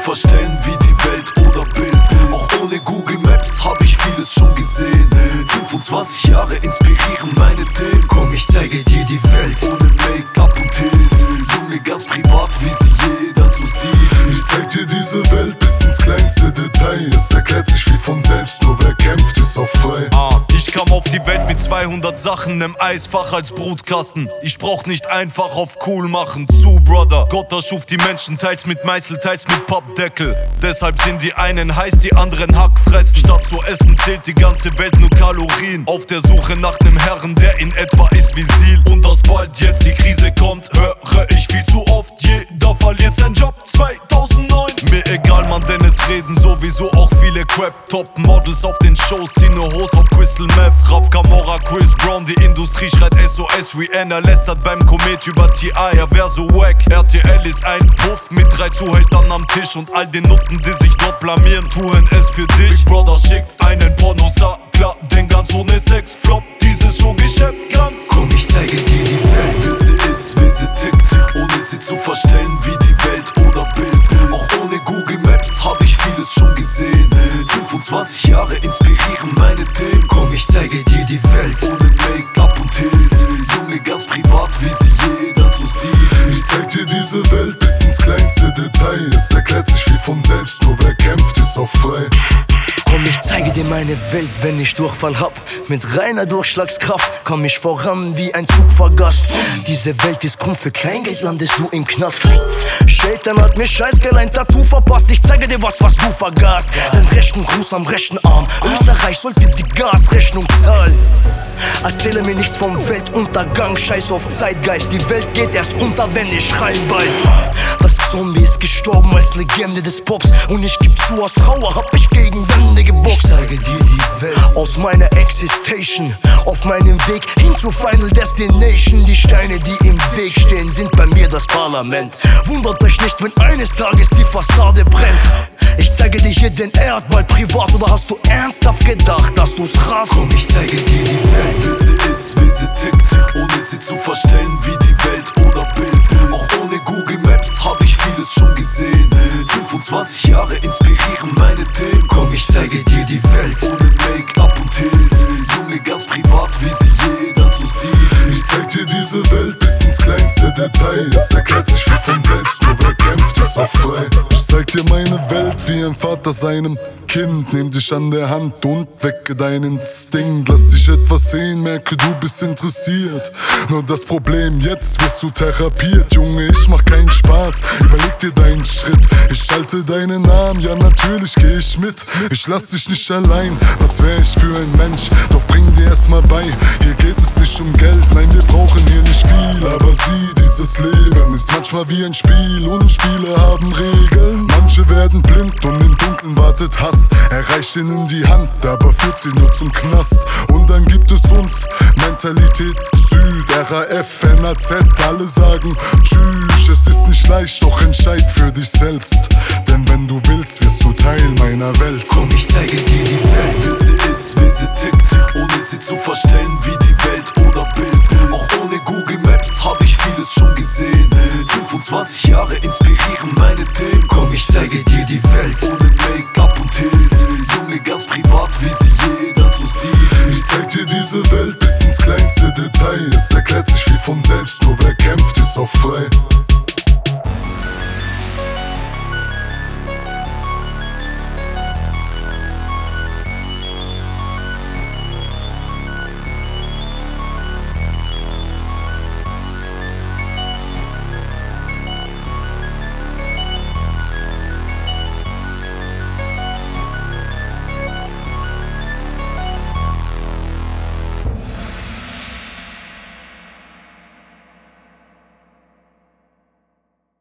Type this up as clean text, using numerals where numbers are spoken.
verstellen wie die Welt oder Bild. Auch ohne Google Maps hab ich vieles schon gesehen. 25 Jahre inspirieren meine Themen. Komm, ich zeige dir die Welt ohne Make-up und Hills. Junge, ganz privat, wie sie jeder so sieht. Ich zeig dir diese Welt bis ins kleinste Detail. Es erklärt sich wie von selbst, nur wer kämpft, ist auch frei. Ich kam auf die Welt mit 200 Sachen im Eisfach als Brutkasten. Ich brauch nicht einfach auf cool machen zu, Brother. Gott erschuf die Menschen, teils mit Meißel, teils mit Pappdeckel. Deshalb sind die einen heiß, die anderen Hack fressen. Statt zu essen zählt die ganze Welt nur Kalorien. Auf der Suche nach nem Herren, der in etwa ist wie Sil. Und dass bald jetzt die Krise kommt, höre ich viel zu oft. Jeder verliert seinen Job 2009. Mir egal, man, denn es reden sowieso auch viele Crap-Top-Models auf den Shows, ziehen nur Hose auf Crystal Meth. Raf Camora, Chris Brown, die Industrie schreit SOS. Rihanna lästert beim Komet über T.I., er wär so wack. RTL ist ein Puff mit 3 Zuhältern am Tisch. Und all den Nutten, die sich dort blamieren, tun es für dich. Big Brother schickt einen Pornostar, klar, denn ganz ohne Sex floppt dieses Showgeschäft ganz. Komm, ich zeige dir die Welt Wie sie ist, wie sie tickt, ohne sie zu verstellen wie die Welt oder Bild. Auch ohne Google Maps hab ich vieles schon gesehen. 25 Jahre inspirieren meine Themen. Komm, ich zeige dir die Welt ohne Make-up und Hills. Junge, ganz privat, wie sie jeder so sieht. Ich zeig dir diese Welt bis ins kleinste Detail. Es erklärt sich wie von selbst, nur wer kämpft, ist auch frei. Komm, ich zeige dir meine Welt, wenn ich Durchfall hab. Mit reiner Durchschlagskraft komm ich voran wie ein Zugfahrgast. Diese Welt ist krumm, für Kleingeld landest du im Knast. Shaitan hat mir Scheißgeld ein Tattoo verpasst. Ich zeige dir was du vergaßt. Den rechten Gruß am rechten Arm. Österreich sollte die Gasrechnung zahlen. Erzähle mir nichts vom Weltuntergang, scheiß auf Zeitgeist. Die Welt geht erst unter, wenn ich reinbeiß. Das Zombie ist gestorben als Legende des Pops. Und ich geb zu, aus Trauer hab ich gegen Wände geboxt. Ich zeige dir die Welt aus meiner Existation, auf meinem Weg hin zur Final Destination. Die Steine, die im Weg stehen, sind bei mir das Parlament. Wundert euch nicht, wenn eines Tages die Fassade brennt. Ich zeige dir hier den Erdball privat, oder hast du ernsthaft gedacht, dass du's raffst? Komm, ich zeige dir die Welt Wie sie ist, wie sie tickt, ohne sie zu verstellen wie die Welt oder Bild. Auch ohne Google Maps hab ich vieles schon gesehen. 25 Jahre inspirieren meine Themen. Komm, ich zeige dir die Welt ohne Make-up und Hills. Junge, ganz privat, wie sie jeder so sieht. Ich zeig dir diese Welt bis ins kleinste Detail. Es erklärt sich wie von selbst, nur wer kämpft, ist auch frei. Ich zeig dir meine Welt wie ein Vater seinem Kind. Nehm dich an der Hand und wecke deinen Instinkt. Lass dich etwas sehen, merke, du bist interessiert. Nur das Problem, jetzt wirst du therapiert. Junge, ich mach keinen Spaß, überleg dir deinen Schritt. Ich halte deinen Namen, ja natürlich geh ich mit. Ich lass dich nicht allein, was wär ich für ein Mensch? Doch bring dir erstmal bei, hier geht es nicht um Geld. Nein, wir brauchen hier nicht viel, aber sieh, dieses Leben ist manchmal wie ein Spiel. Und Spiele haben Regeln, manche werden blind und im Dunkeln wartet Hass. Er reicht ihnen die Hand, aber führt sie nur zum Knast. Und dann gibt es uns, Mentalität Süd, RAF, NAZ, alle sagen tschüss. Es ist nicht leicht, doch entscheid für dich selbst. Denn wenn du willst, wirst du Teil meiner Welt. Komm, ich zeige dir die Welt Wie sie ist, wie sie tickt, ohne sie zu verstellen wie die Welt oder Bild. Auch ohne Google Maps hab ich vieles schon gesehen. 25 Jahre inspirieren meine Themen. Komm, ich zeige dir die Welt ohne Make-up und Hills. Junge, ganz privat, wie sie jeder so sieht. Ich zeig dir diese Welt bis ins kleinste Detail. Es erklärt sich wie von selbst, nur wer kämpft, ist auch frei.